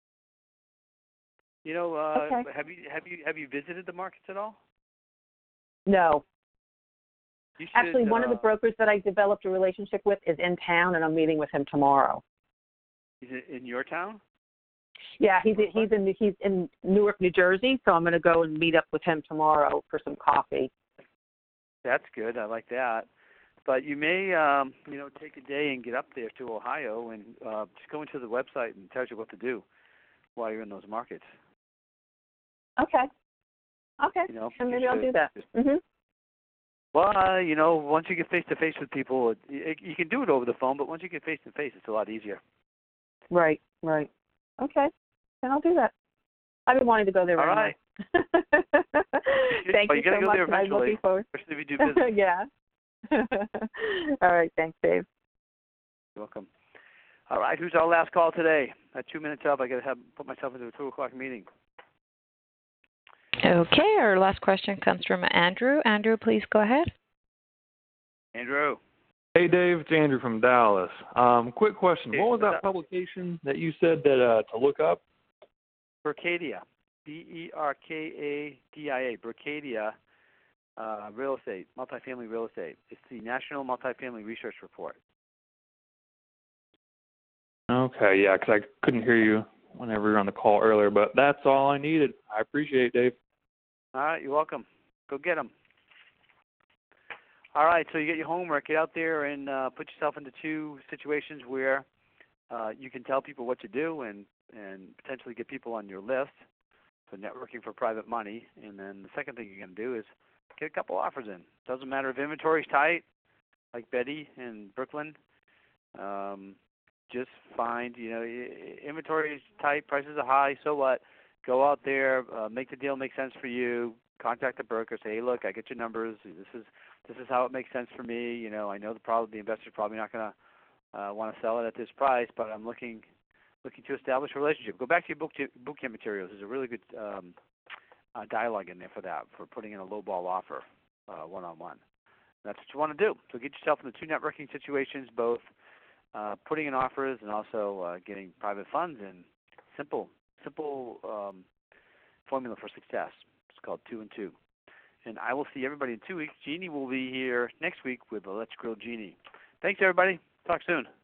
You know, uh, okay. have you have you have you visited the markets at all? No. You should, Actually, one uh, of the brokers that I developed a relationship with is in town, and I'm meeting with him tomorrow. He's in your town? Yeah, he's he's in he's in Newark, New Jersey, so I'm going to go and meet up with him tomorrow for some coffee. That's good. I like that. But you may, um, you know, take a day and get up there to Ohio and uh, just go into the website and it tells you what to do while you're in those markets. Okay. Okay. You know, and maybe I'll do that. Just, mhm. Well, uh, you know, once you get face to face with people, it, it, you can do it over the phone, but once you get face to face, it's a lot easier. Right. Right. Okay. Then I'll do that. I've been wanting to go there. All anyway. right. Thank well, you, you gotta so go much. there eventually, I'm looking forward. especially if you do business. yeah. All right. Thanks, Dave. You're welcome. All right. Who's our last call today? At two minutes up, I got to have put myself into a two o'clock meeting. Okay. Our last question comes from Andrew. Andrew, please go ahead. Andrew. Hey, Dave. It's Andrew from Dallas. Um, quick question. Hey, what was that up? publication that you said that uh, to look up? Berkadia. B E R K A D I A. Berkadia uh, Real Estate, Multifamily Real Estate. It's the National Multifamily Research Report. Okay, yeah, because I couldn't hear you whenever you were on the call earlier, but that's all I needed. I appreciate it, Dave. All right, you're welcome. Go get them. All right, so you get your homework. Get out there and uh, put yourself into two situations where uh, you can tell people what you do and, and potentially get people on your list. So networking for private money. And then the second thing you're going to do is get a couple offers in. Doesn't matter if inventory's tight, like Betty in Brooklyn. Um, just find, you know, inventory is tight, prices are high, so what? Go out there, uh, make the deal make sense for you. Contact the broker, say, hey, look, I get your numbers. This is this is how it makes sense for me. You know, I know the probably the investor's probably not going to uh, want to sell it at this price, but I'm looking looking to establish a relationship. Go back to your book boot camp materials. There's a really good um, uh, dialogue in there for that, for putting in a lowball offer uh, one-on-one. That's what you want to do. So get yourself in the two networking situations, both uh, putting in offers and also uh, getting private funds in. Simple, simple um, formula for success. It's called two and two. And I will see everybody in two weeks. Jeannie will be here next week with the Let's Grill Jeannie. Thanks, everybody. Talk soon.